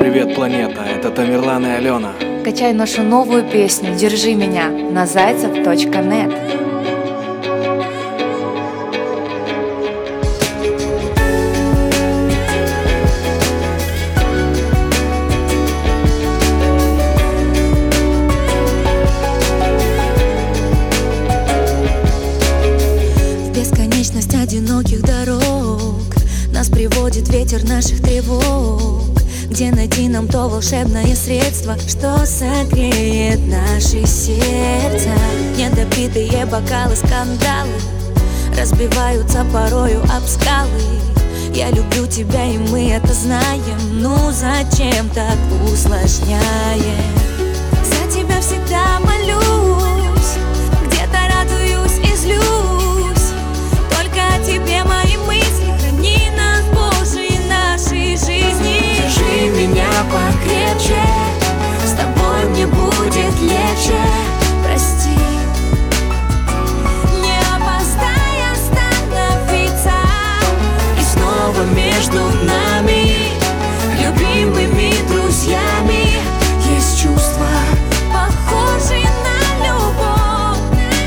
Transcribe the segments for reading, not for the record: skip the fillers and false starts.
Привет, планета, это Тамерлан и Алена. Качай нашу новую песню «Держи меня» на zaytsev.net. Бесконечность одиноких дорог нас приводит ветер наших тревог. Где найти нам то волшебное средство, что согреет наши сердца? Недопитые бокалы, скандалы разбиваются порою об скалы. Я люблю тебя, и мы это знаем. Ну зачем так усложняем? За тебя всегда молюсь, где-то радуюсь и злюсь. Только о тебе мои мысли, храни нас, Боже, и нашей жизни. Держи меня покрепче, с тобой мне будет легче. Прости, не опоздай остановиться. И снова между нами, любимыми друзьями, есть чувства, похожие на любовь.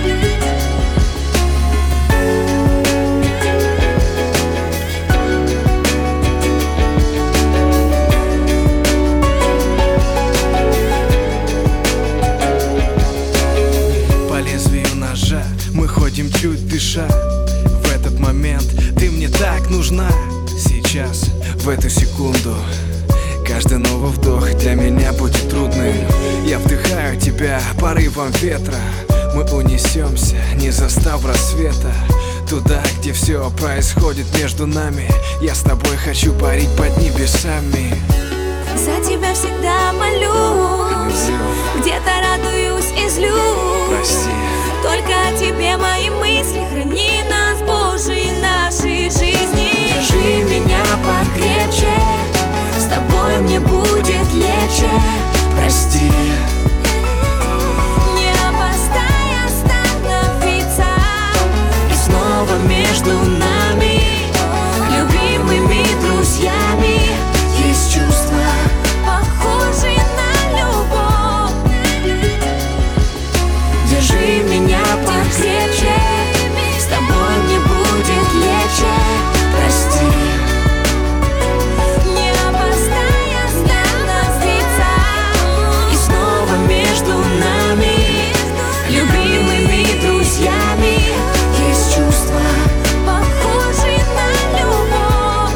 По лезвию ножа мы ходим чуть дыша. В этот момент ты мне так нужна. Сейчас, в эту секунду, каждый новый вдох для меня будет трудным. Я вдыхаю тебя порывом ветра. Мы унесемся, не застав рассвета, туда, где все происходит между нами. Я с тобой хочу парить под небесами. За тебя всегда молюсь, где-то радуюсь и злюсь. Прости, только о тебе мои мысли, храни нас, Боже, и нашей жизни. Держи меня покрепче, с тобой мне будет легче. Прости, не опоздай остановиться. И снова между нами, любимыми друзьями, есть чувства, похожие на любовь. Держи меня покрепче, с тобой мне будет легче. Прости, не опоздай остановиться. И снова между нами, любимыми друзьями, есть чувства, похожие на любовь.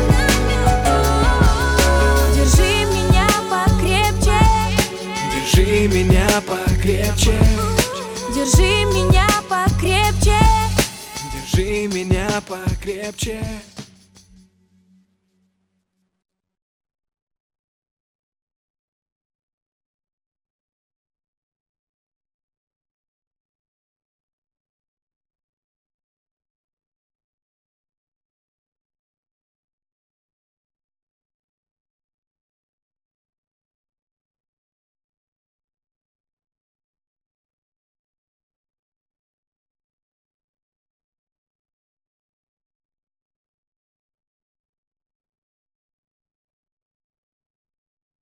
Держи меня покрепче, держи меня покрепче, держи меня покрепче. держи меня покрепче.